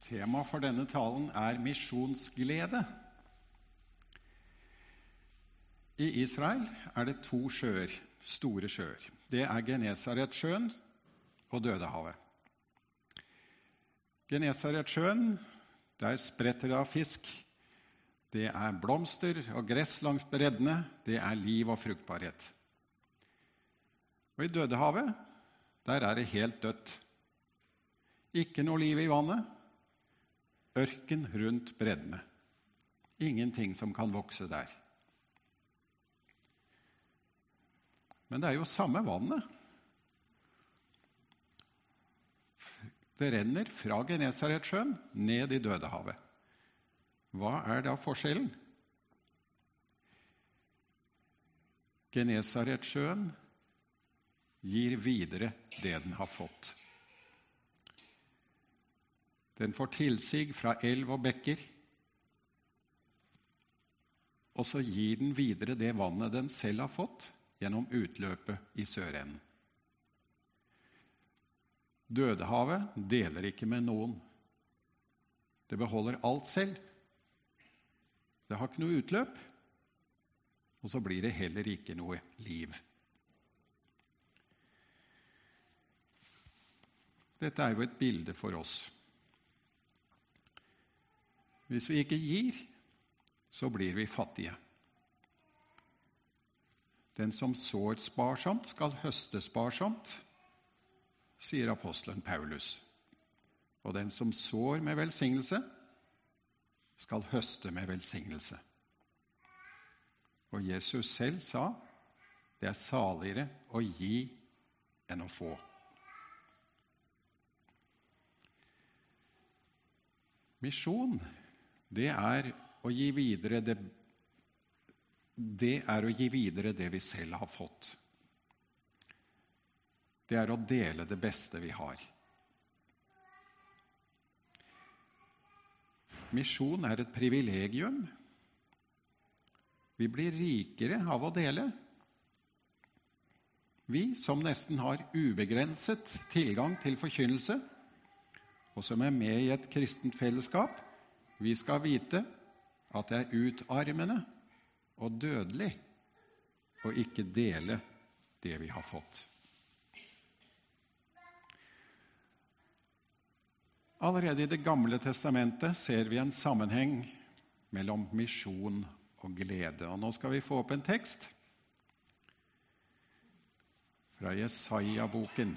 Tema for denne talen er misjonsglede. I Israel er det 2 sjøer, store sjøer. Det er Genesaretsjøen og Dødehavet. Genesaretsjøen, der spretter det av fisk. Det er blomster og gress langs breddene. Det er liv og fruktbarhet. Og i Dødehavet, der er det helt dødt. Ikke noe liv i vannet. Ørken rundt breddene. Ingenting som kan vokse der. Men det er jo samme vannet. Det renner fra Genesaretsjøen ned i Dødehavet. Hva er da forskjellen? Genesaretsjøen gir videre det den har fått. Den får tilsig fra elv og bekker, og så gir den videre det vannet den selv har fått gjennom utløpet i sørenden. Dødehavet deler ikke med noen. Det beholder alt selv. Det har ikke noe utløp, og så blir det heller ikke noe liv. Dette er jo et bilde for oss. Hvis vi ikke gir, så blir vi fattige. Den som sår sparsomt skal høste sparsomt, sier apostelen Paulus. Og den som sår med velsignelse, skal høste med velsignelse. Og Jesus selv sa, det er saligere å gi enn å få. Misjon, det er å gi videre det vi selv har fått. Det er å dele det beste vi har. Misjon er et privilegium. Vi blir rikere av å dele. Vi som nesten har ubegrenset tilgang til forkynnelse, og som er med i et kristent fellesskap, vi skal vite at det er utarmende og dødelig å ikke dele det vi har fått. Allerede i Det gamle testamentet ser vi en sammenheng mellom misjon og glede. Og nå skal vi få opp en tekst fra Jesaja-boken.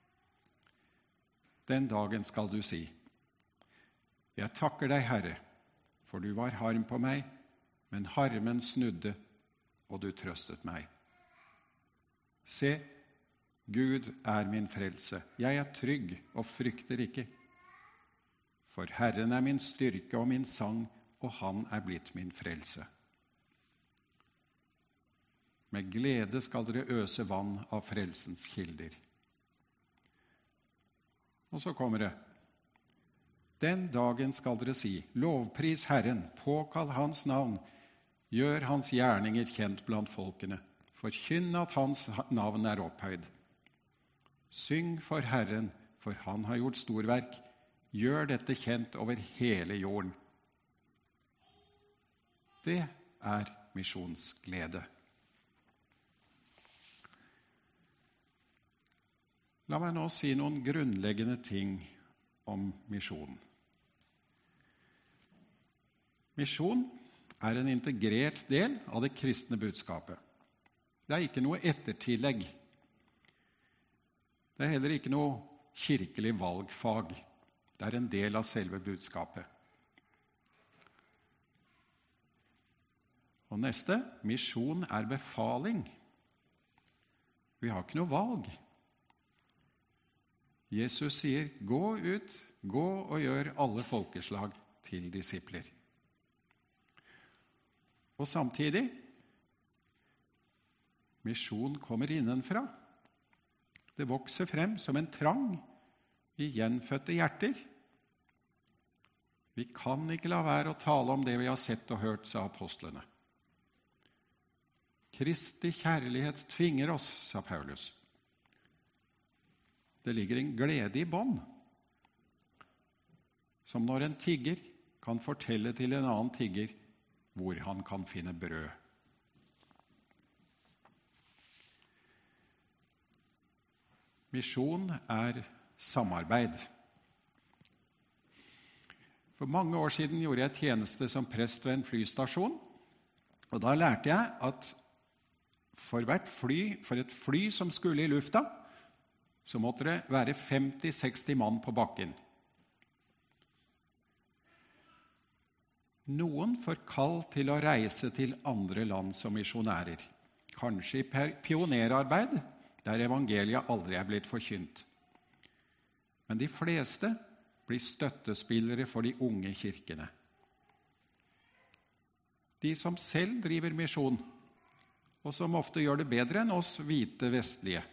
Den dagen skal du si, jeg takker deg, Herre, for du var harm på meg, men harmen snudde, og du trøstet meg. Se, Gud er min frelse. Jeg er trygg og frykter ikke. For Herren er min styrke og min sang, og han er blitt min frelse. Med glede skal dere øse vann av frelsens kilder. Og så kommer det. Den dagen skal dere si, lovpris Herren, påkall hans navn, gjør hans gjerninger kjent blant folkene, forkynn at hans navn er opphøyd. Syng for Herren, for han har gjort storverk, gjør dette kjent over hele jorden. Det er misjonsglede. La meg nå si noen grunnleggende ting om misjon. Misjon er en integrert del av det kristne budskapet. Det er ikke noe ettertillegg. Det er heller ikke noe kirkelig valgfag. Det er en del av selve budskapet. Og neste, misjon er befaling. Vi har ikke noe valg. Jesus sier, gå ut, gå og gjør alle folkeslag til disipler. Og samtidig, misjon kommer innenfra. Det vokser frem som en trang i gjenfødte hjerter. Vi kan ikke la være å tale om det vi har sett og hørt, sa apostlene. Kristi kjærlighet tvinger oss, sa Paulus. Det ligger en glede i bånd. som når en tigger kan fortelle til en annen tigger hvor han kan finne brød. Misjon er samarbeid. For mange år siden gjorde jeg tjeneste som prest ved en flystasjon, og da lærte jeg at for et fly som skulle i lufta, så måtte det være 50-60 mann på bakken. Noen får kall til å reise til andre land som misjonærer, kanskje i pionerarbeid, der evangeliet aldri er blitt forkynt. Men de fleste blir støttespillere for de unge kirkene. De som selv driver misjon, og som ofte gjør det bedre enn oss hvite vestlige.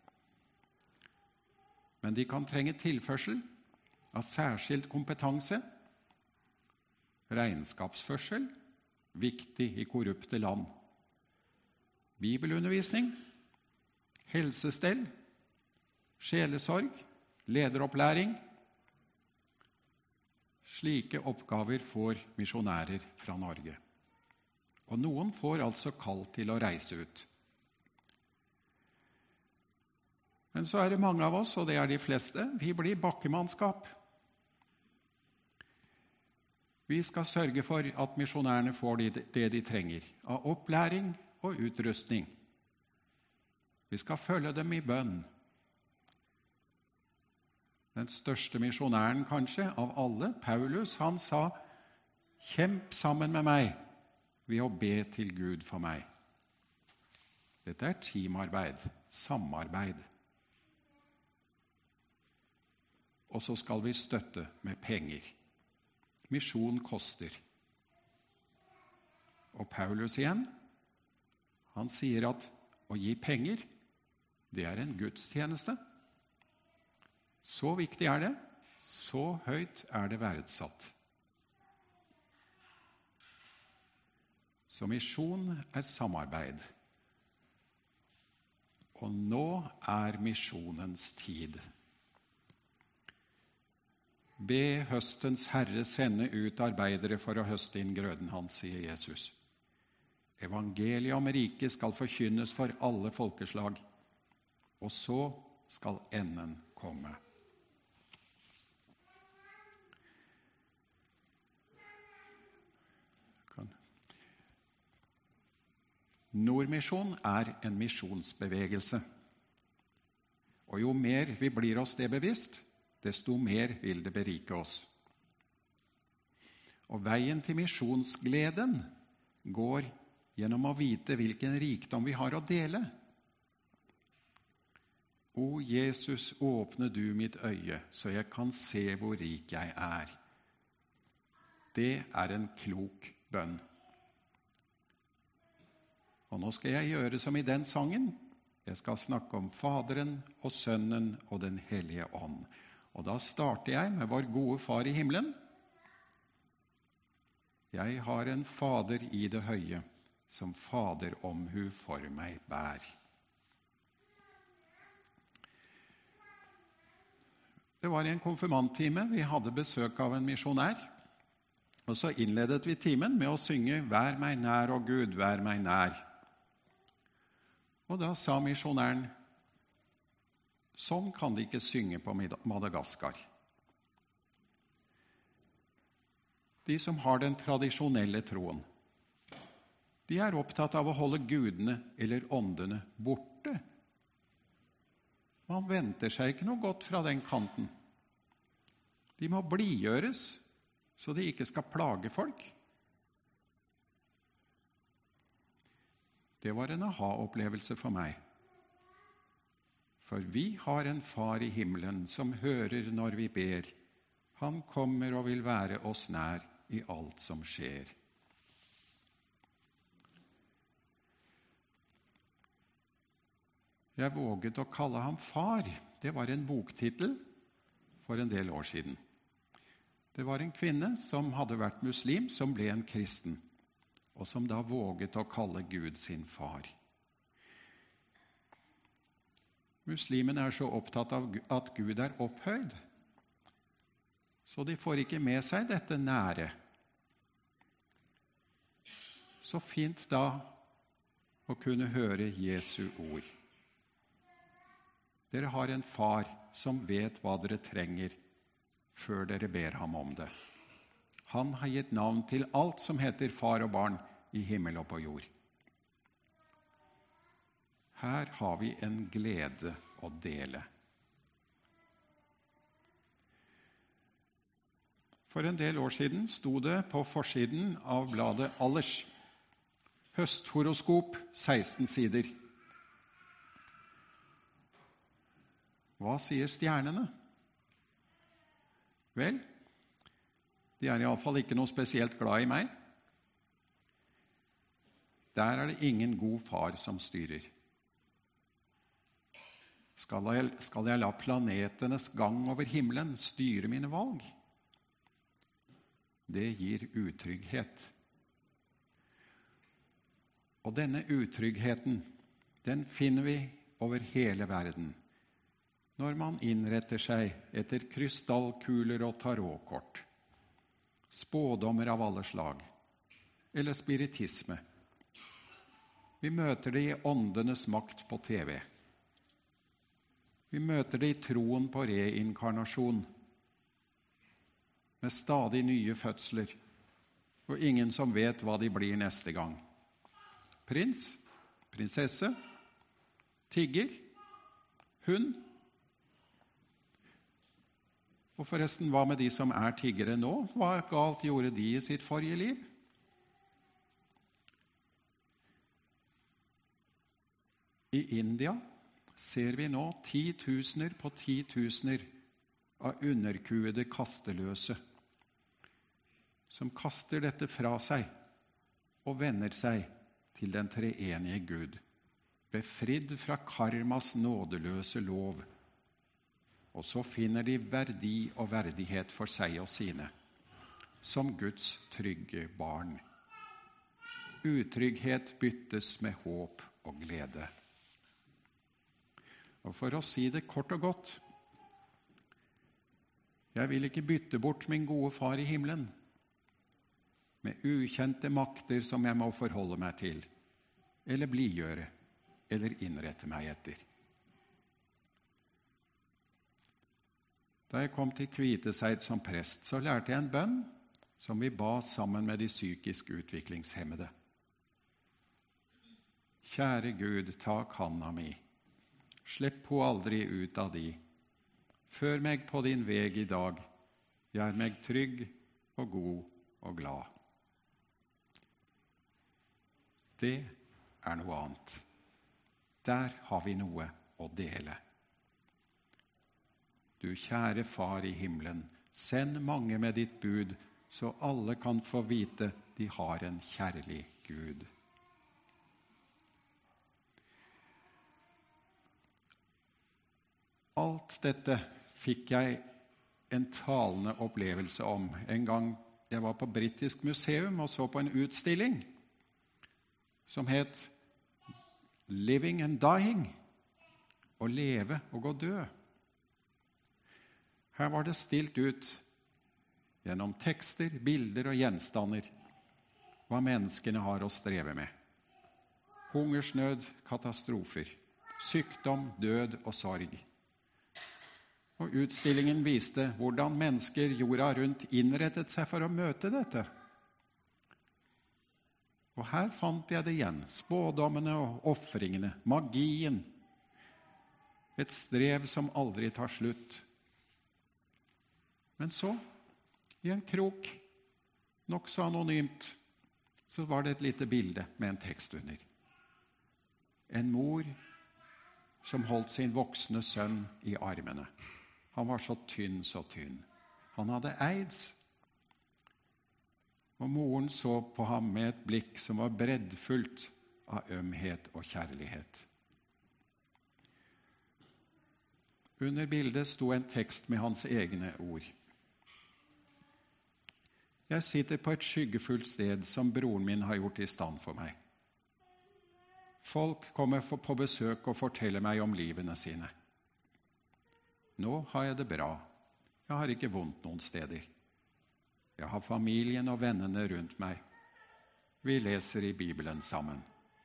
Men de kan trenge tilførsel av særskilt kompetanse, regnskapsførsel, viktig i korrupte land, bibelundervisning, helsestell, sjelesorg, lederopplæring. Slike oppgaver får misjonærer fra Norge. Og noen får altså kall til å reise ut. Men så er det mange av oss, og det er de fleste, vi blir bakkemannskap. Vi skal sørge for at misjonærene får det de trenger, av opplæring og utrustning. Vi skal følge dem i bønn. Den største misjonæren kanskje av alle, Paulus, han sa, «Kjemp sammen med meg ved å be til Gud for meg». Dette er teamarbeid, samarbeid. Og så skal vi støtte med penger. Misjon koster. Og Paulus igjen, han sier at å gi penger, det er en gudstjeneste. Så viktig er det, så høyt er det verdsatt. Så misjon er samarbeid. Og nå er misjonens tid. Be høstens Herre sende ut arbeidere for å høste inn grøden hans, sier Jesus. Evangeliet om riket skal forkynnes for alle folkeslag, og så skal enden komme. Nordmisjon er en misjonsbevegelse. Og jo mer vi blir oss det bevisst, desto mer vil det berike oss. Og veien til misjonsgleden går gjennom å vite hvilken rikdom vi har å dele. O Jesus, åpne du mitt øye, så jeg kan se hvor rik jeg er. Det er en klok bønn. Og nå skal jeg gjøre som i den sangen. Jeg skal snakke om Faderen og Sønnen og den Hellige Ånd. Og da starter jeg med vår gode Far i himmelen. Jeg har en Fader i det høye, som faderomhu for meg bær. Det var en konfirmanttime. Vi hadde besøk av en misjonær. Og så innledet vi timen med å synge «Vær meg nær, å Gud, vær meg nær». Og da sa misjonæren, sånn kan de ikke synge på Madagaskar. De som har den tradisjonelle troen, de er opptatt av å holde gudene eller åndene borte. Man venter seg ikke noe godt fra den kanten. De må blidgjøres, så de ikke skal plage folk. Det var en aha-opplevelse for meg. For vi har en Far i himmelen som hører når vi ber. Han kommer og vil være oss nær i alt som skjer. Jeg våget å kalle ham far. Det var en boktittel for en del år siden. Det var en kvinne som hadde vært muslim, som ble en kristen, og som da våget å kalle Gud sin far. Muslimene er så opptatt av at Gud er opphøyd. så de får ikke med seg dette nære. Så fint da å kunne høre Jesu ord. Dere har en far som vet hva dere trenger, før dere ber ham om det. Han har gitt navn til alt som heter far og barn i himmel og på jord. Her har vi en glede å dele. For en del år siden sto det på forsiden av bladet Allers, høsthoroskop, 16 sider. Hva sier stjernene? Vel, de er i alle fall ikke noe spesielt glad i meg. Der er det ingen god far som styrer. Skal jeg la planetenes gang over himmelen styre mine valg? Det gir utrygghet. Og denne utryggheten, den finner vi over hele verden, når man innretter seg etter krystallkuler og tarotkort, spådommer av alle slag, eller spiritisme. Vi møter det i åndenes makt på TV. Vi møter det i troen på reinkarnasjon, med stadig nye fødsler, og ingen som vet hva de blir neste gang. Prins, prinsesse, tigger, hund. Og forresten, hva med de som er tiggere nå? Hva galt gjorde de i sitt forrige liv? I India ser vi nå 10.000 på 10.000 av underkuede kasteløse, som kaster dette fra seg og vender seg til den treenige Gud, befridd fra karmas nådeløse lov. Og så finner de verdi og verdighet for seg og sine, som Guds trygge barn. Utrygghet byttes med håp og glede. Og for å si det kort og godt, jeg vil ikke bytte bort min gode far i himmelen med ukjente makter som jeg må forholde meg til, eller blidgjøre, eller innrette meg etter. Da jeg kom til Kviteseid som prest, så lærte jeg en bønn som vi ba sammen med de psykisk utviklingshemmede. Kjære Gud, tak handa mi. Slipp ho aldri ut av di. Før meg på din veg i dag. Gjør meg trygg og god og glad. Det er noe annet. Der har vi noe å dele. Du kjære far i himmelen, send mange med ditt bud, så alle kan få vite de har en kjærlig Gud. Alt dette fikk jeg en talende opplevelse om en gang jeg var på Britisk museum og så på en utstilling som het Living and Dying, å leve og gå død. Her var det stilt ut gjennom tekster, bilder og gjenstander hva menneskene har å streve med. Hungersnød, katastrofer, sykdom, død og sorg. Og utstillingen viste hvordan mennesker jorda rundt innrettet seg for å møte dette. Og her fant jeg det igjen, spådommene og ofringene, magien. Et strev som aldri tar slutt. Men så, i en krok, nok så anonymt, så var det et lite bilde med en tekst under. En mor som holdt sin voksne sønn i armene. Han var så tynn, så tynn. Han hadde AIDS. Og moren så på ham med et blikk som var breddfullt av ømhet og kjærlighet. Under bildet sto en tekst med hans egne ord. Jeg sitter på et skyggefullt sted som broren min har gjort i stand for meg. Folk kommer på besøk og forteller meg om livene sine. Nå har jeg det bra. Jeg har ikke vondt noen steder. Jeg har familien og vennene rundt meg. Vi leser i Bibelen sammen.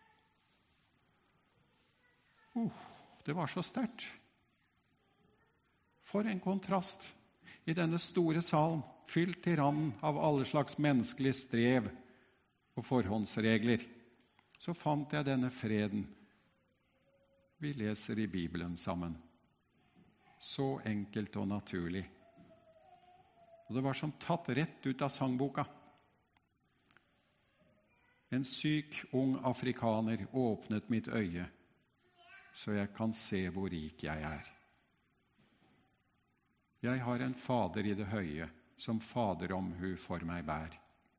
Det var så sterkt. For en kontrast. I denne store salen, fylt til randen av alle slags menneskelige strev og forhåndsregler, så fant jeg denne freden. Vi leser i Bibelen sammen. Så enkelt og naturlig. Og det var som tatt rett ut av sangboka. En syk, ung afrikaner åpnet mitt øye, så jeg kan se hvor rik jeg er. Jeg har en Fader i det høye, som faderomhu for meg bær.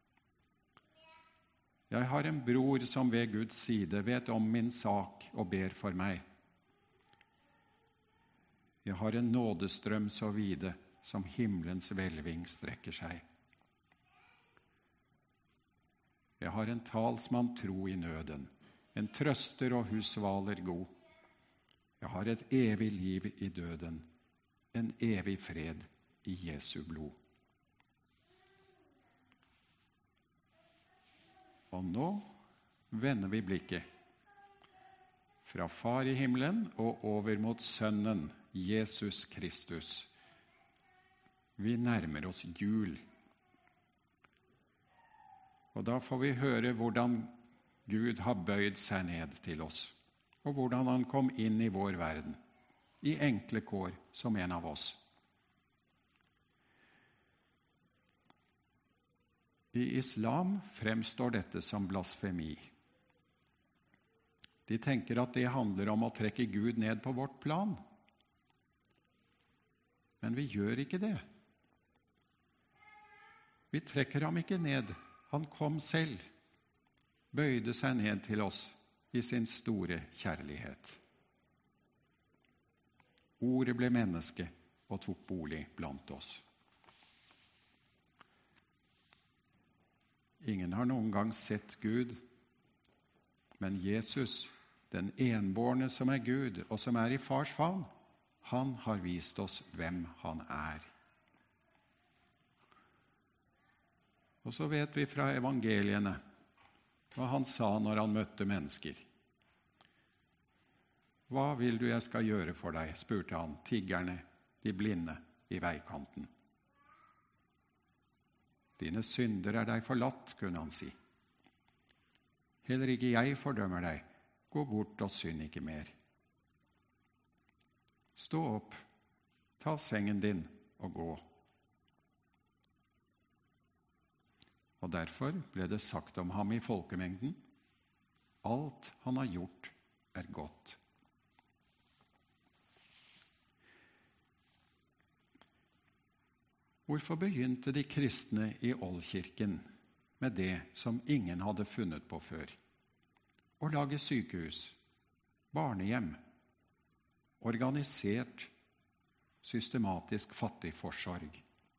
Jeg har en bror som ved Guds side vet om min sak og ber for meg. Jeg har en nådestrøm så vide, som himmelens hvelving strekker seg. Jeg har en talsmann tro i nøden, en trøster og husvaler god. Jeg har et evig liv i døden, en evig fred i Jesu blod. Og nå vender vi blikket fra Far i himmelen og over mot Sønnen, Jesus Kristus. Vi nærmer oss jul. Og da får vi høre hvordan Gud har bøyd seg ned til oss, og hvordan han kom inn i vår verden, i enkle kår som en av oss. I islam fremstår dette som blasfemi. De tenker at det handler om å trekke Gud ned på vårt plan. Men vi gjør ikke det. Vi trekker ham ikke ned. Han kom selv, bøyde seg ned til oss i sin store kjærlighet. Ordet ble menneske og tok bolig blant oss. Ingen har noen gang sett Gud, men Jesus, den enbårne som er Gud og som er i fars favn, han har vist oss hvem han er. Og så vet vi fra evangeliene hva han sa når han møtte mennesker. «Hva vil du jeg skal gjøre for deg?» spurte han tiggerne, de blinde, i veikanten. «Dine synder er deg forlatt», kunne han si. «Heller ikke jeg fordømmer deg. Gå bort og synd ikke mer. Stå opp, ta sengen din og gå.» Og derfor ble det sagt om ham i folkemengden: «Alt han har gjort er godt.» Hvorfor begynte de kristne i Oldkirken med det som ingen hadde funnet på før? Å lage sykehus, barnehjem, organisert, systematisk fattigforsorg.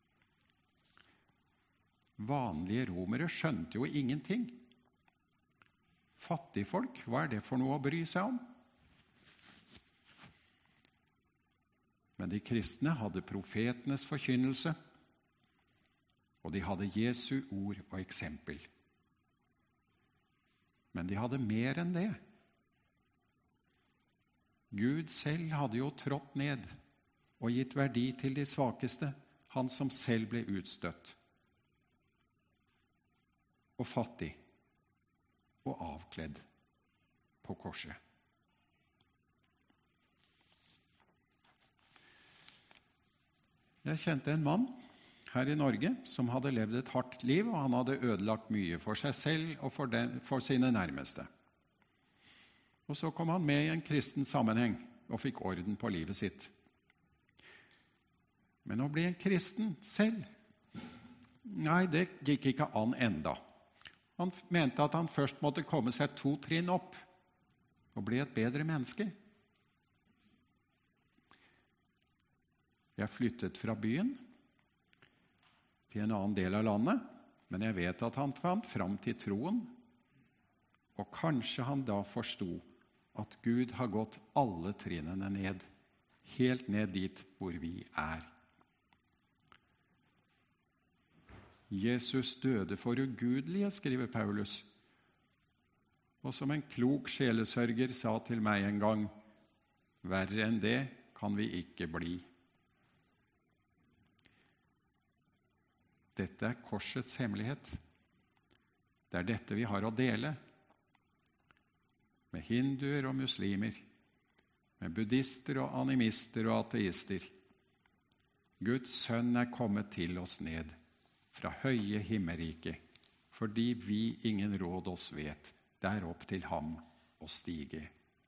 Vanlige romere skjønte jo ingenting. Fattigfolk, hva er det for noe å bry seg om? Men de kristne hadde profetenes forkynnelse, og de hadde Jesu ord og eksempel. Men de hadde mer enn det. Gud selv hadde jo trådt ned og gitt verdi til de svakeste, han som selv ble utstøtt og fattig og avkledd på korset. Jeg kjente en mann her i Norge som hadde levd et hardt liv, og han hadde ødelagt mye for seg selv og for sine nærmeste. Og så kom han med i en kristen sammenheng og fikk orden på livet sitt. Men å bli en kristen selv, nei, det gikk ikke an enda. Han mente at han først måtte komme seg 2 trinn opp og bli et bedre menneske. Jeg flyttet fra byen til en annen del av landet, men jeg vet at han fant fram til troen, og kanskje han da forstod at Gud har gått alle trinnene ned, helt ned dit hvor vi er. Jesus døde for ugudelige, skriver Paulus. Og som en klok sjelesørger sa til meg en gang, verre enn det kan vi ikke bli. Dette er korsets hemmelighet. Det er dette vi har å dele med hinduer og muslimer, med buddhister og animister og ateister. Guds sønn er kommet til oss ned fra høye himmelriket, fordi vi ingen råd oss vet, det er opp til ham å stige.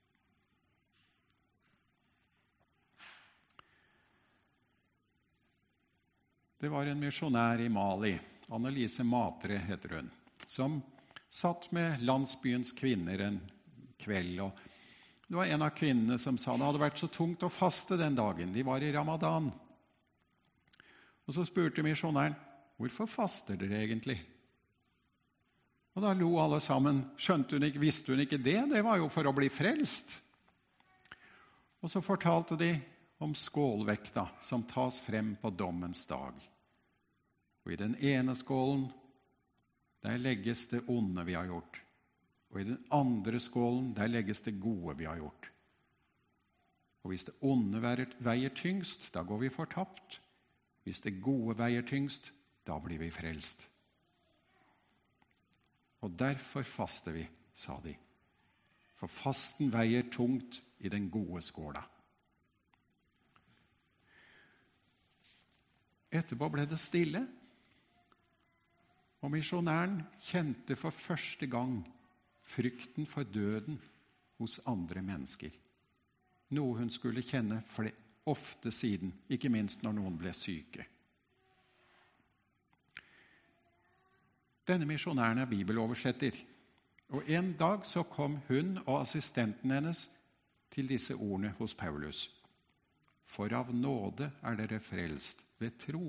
Det var en misjonær i Mali, Annelise Matre heter hun, som satt med landsbyens kvinner en kveld. Og det var en av kvinnene som sa det hadde vært så tungt å faste den dagen. De var i Ramadan. Og så spurte misjonæren, hvorfor faster dere egentlig? Og da lo alle sammen. Visste hun ikke det? Det var jo for å bli frelst. Og så fortalte de om skålvekta som tas frem på dommens dag. Og i den ene skålen, der legges det onde vi har gjort. Og i den andre skålen, der legges det gode vi har gjort. Og hvis det onde veier tyngst, da går vi fortapt. Hvis det gode veier tyngst, da blir vi frelst. Og derfor faster vi, sa de. For fasten veier tungt i den gode skåla. Etterpå ble det stille, og misjonæren kjente for første gang frykten for døden hos andre mennesker. Noe hun skulle kjenne ofte siden, ikke minst når noen ble syke. Denne misjonæren er bibeloversetter, og en dag så kom hun og assistenten hennes til disse ordene hos Paulus. For av nåde er dere frelst ved tro.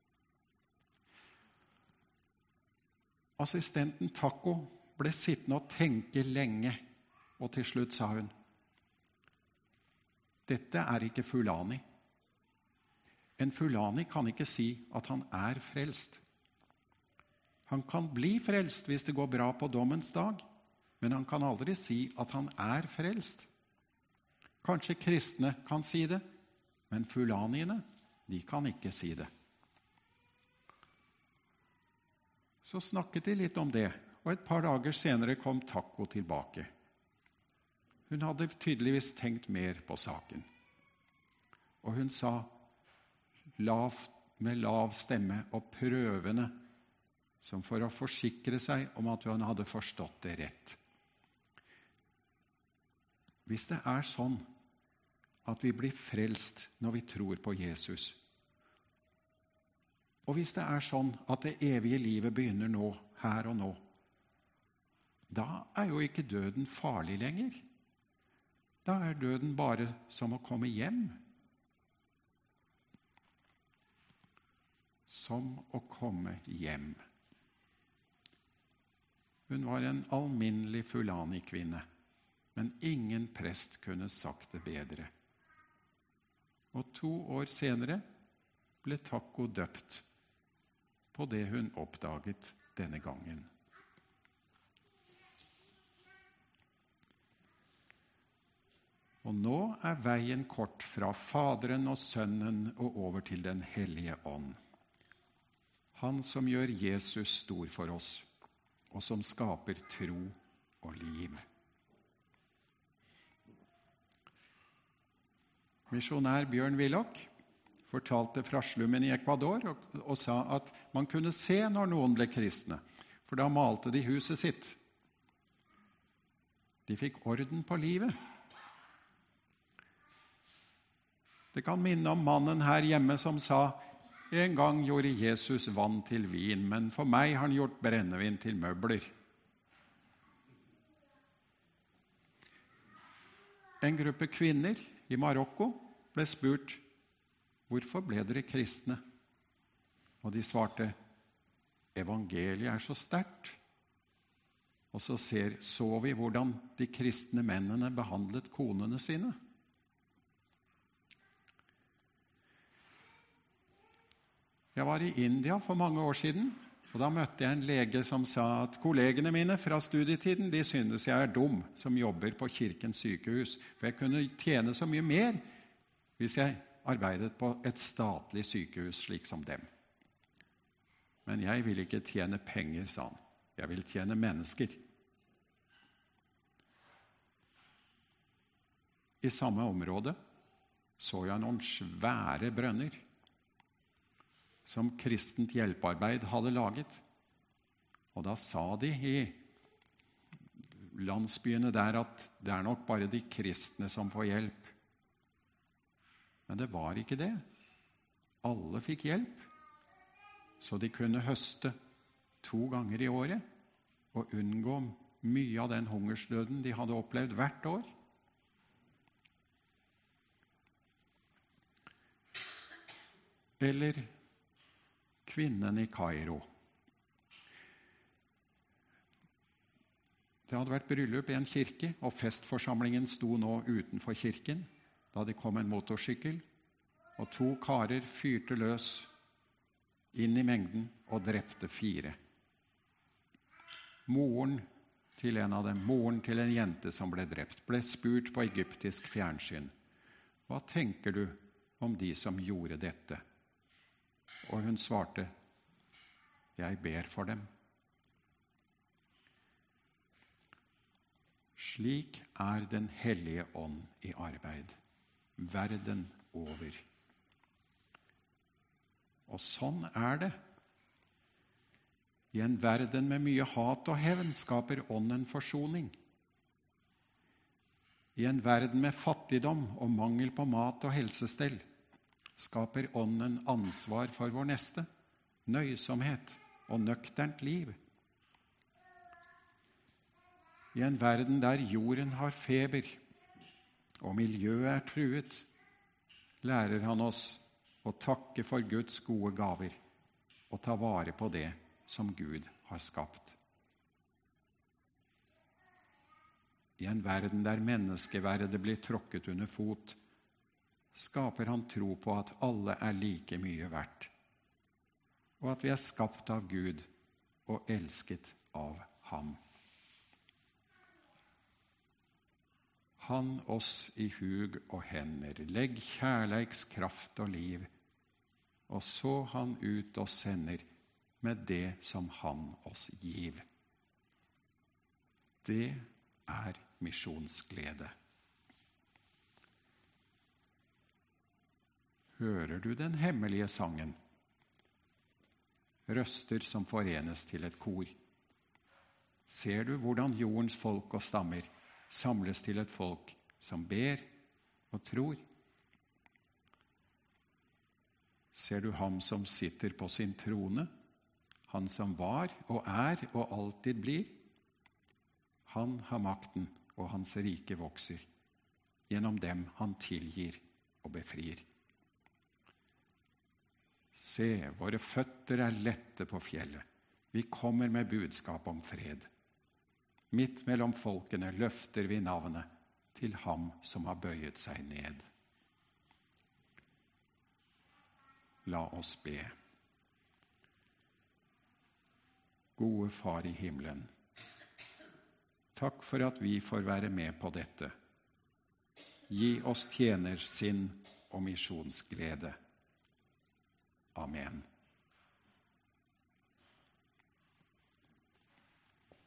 Assistenten Taco ble sittende og tenke lenge, og til slutt sa hun, dette er ikke Fulani. En Fulani kan ikke si at han er frelst. Han kan bli frelst hvis det går bra på dommens dag, men han kan aldri si at han er frelst. Kanskje kristne kan si det, men Fulaniene, de kan ikke si det. Så snakket de litt om det, og et par dager senere kom Taco tilbake. Hun hadde tydeligvis tenkt mer på saken. Og hun sa, med lav stemme og prøvende, som for å forsikre seg om at hun hadde forstått det rett. Hvis det er sånn at vi blir frelst når vi tror på Jesus, og hvis det er sånn at det evige livet begynner nå, her og nå, da er jo ikke døden farlig lenger. Da er døden bare som å komme hjem. Som å komme hjem. Hun var en alminnelig Fulani-kvinne, men ingen prest kunne sagt det bedre. Og 2 år senere ble Taco døpt på det hun oppdaget denne gangen. Og nå er veien kort fra Faderen og Sønnen og over til den hellige ånd. Han som gjør Jesus stor for oss, og som skaper tro og liv. Misjonær Bjørn Willoch fortalte fra slummen i Ecuador og sa at man kunne se når noen ble kristne, for da malte de huset sitt. De fikk orden på livet. Det kan minne om mannen her hjemme som sa, en gang gjorde Jesus vann til vin, men for meg har han gjort brennevin til møbler. En gruppe kvinner i Marokko ble spurt, hvorfor ble dere kristne? Og de svarte, evangeliet er så sterkt. Og så så vi hvordan de kristne mennene behandlet konene sine. Jeg var i India for mange år siden, Og da møtte jeg en lege som sa at kollegene mine fra studietiden de synes jeg er dum som jobber på Kirkens sykehus, for jeg kunne tjene så mye mer hvis jeg arbeidet på et statlig sykehus slik som dem. Men jeg vil ikke tjene penger, sa han. Jeg vil tjene mennesker. I samme område så jeg noen svære brønner som kristent hjelpearbeid hadde laget. Og da sa de i landsbyene der at det er nok bare de kristne som får hjelp. Men det var ikke det. Alle fikk hjelp, så de kunne høste 2 ganger i året og unngå mye av den hungersdøden de hadde opplevd hvert år. Eller kvinnen i Kairo. Det hadde vært bryllup i en kirke, og festforsamlingen sto nå utenfor kirken da det kom en motorsykkel, og 2 karer fyrte løs inn i mengden og drepte 4. Moren til en av dem, moren til en jente som ble drept, ble spurt på egyptisk fjernsyn: «Hva tenker du om de som gjorde dette?» Og hun svarte: «Jeg ber for dem.» Slik er Den hellige ånd i arbeid, verden over. Og sånn er det. I en verden med mye hat og hevn skaper ånden forsoning. I en verden med fattigdom og mangel på mat og helsestell skaper ånden ansvar for vår neste, nøysomhet og nøkternt liv. I en verden der jorden har feber og miljøet er truet, lærer han oss å takke for Guds gode gaver og ta vare på det som Gud har skapt. I en verden der menneskeverdet blir tråkket under fot, skaper han tro på at alle er like mye verdt, og at vi er skapt av Gud og elsket av ham. Han oss i hug og hender, legg kjærleiks kraft og liv, og så han ut oss sender med det som han oss giv. Det er misjonsglede. Hører du den hemmelige sangen? Røster som forenes til et kor. Ser du hvordan jordens folk og stammer samles til et folk som ber og tror? Ser du ham som sitter på sin trone, han som var og er og alltid blir? Han har makten, og hans rike vokser, gjennom dem han tilgir og befrir. Se, våre føtter er lette på fjellet. Vi kommer med budskap om fred. Midt mellom folkene løfter vi navnet til ham som har bøyet seg ned. La oss be. Gode Far i himmelen, takk for at vi får være med på dette. Gi oss tjenersinn og misjonsglede. Amen.